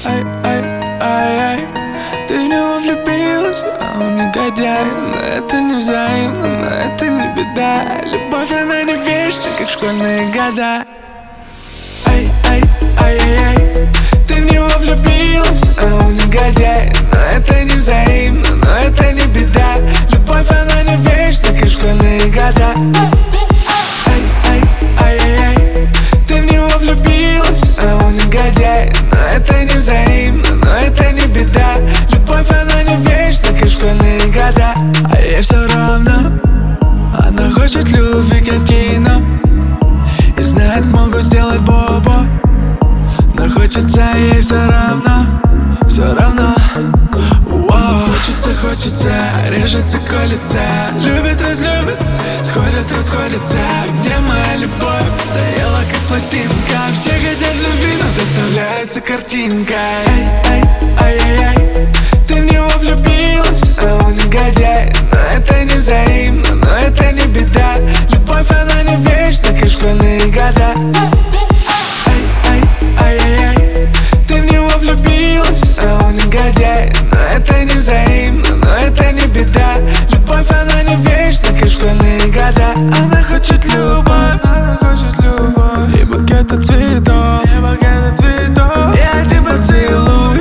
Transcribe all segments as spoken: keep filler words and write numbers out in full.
ай, ай, ай, ай. Ты в него влюбилась, а он негодяй. Но это не взаимно, но это не беда. Любовь, она не вечна, как школьные года. Ай, ай, ай, ай, ай. Ты в него влюбилась, а он негодяй. Но это не взаимно, но это не беда. Любовь, она не вечна, как школьные года. Ай, ай, ай, ай, ай. Ты в него влюбилась, а он негодяй. Но это не взаимно, но это не беда. Любовь, она не вечна, как школьные года. А ей все равно, она хочет любви, как в кино. И знает, могу сделать бобо. Но хочется ей все равно, все равно. Уоу. Хочется, хочется, режется, колется. Любит, разлюбит, сходят, расходятся. Где моя любовь? Заела, как пластинка. Все хотят любви, но вдохновляется картинкой. Ай, ай, ай, ай, ай. Ты в него влюбилась, а он негодяй. Но это не взаимно, но это не беда. Любовь, она не вечна, как школьные года. Ай, ай, ай, ай, ай. Ты в него влюбилась, а он негодяй. Но это не взаимно, но это не беда. Любовь, она не вечна, как школьные года. Она хочет любовь, она хочет любовь. И букеты цветов, и букеты цветов. И один поцелуй,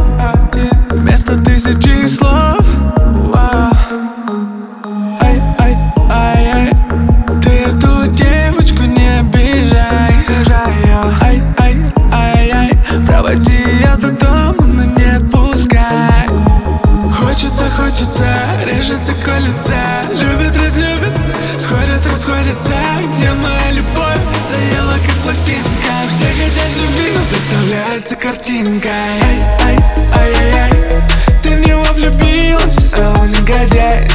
вместо тысячи слов. Вау. Ай, ай, ай, ай. Ты эту девочку не обижай. Ай, ай, ай, ай. Проводи ее до дома, но не отпускай. Хочется, хочется, режется, колется. Любит, разлюбит, сходят, расходятся. Где моя любовь? Заела, как пластинка. Все хотят любви, но вдохновляется картинкой. Ай, ай, ай, ай, ай. Ты в него влюбилась, а он негодяй.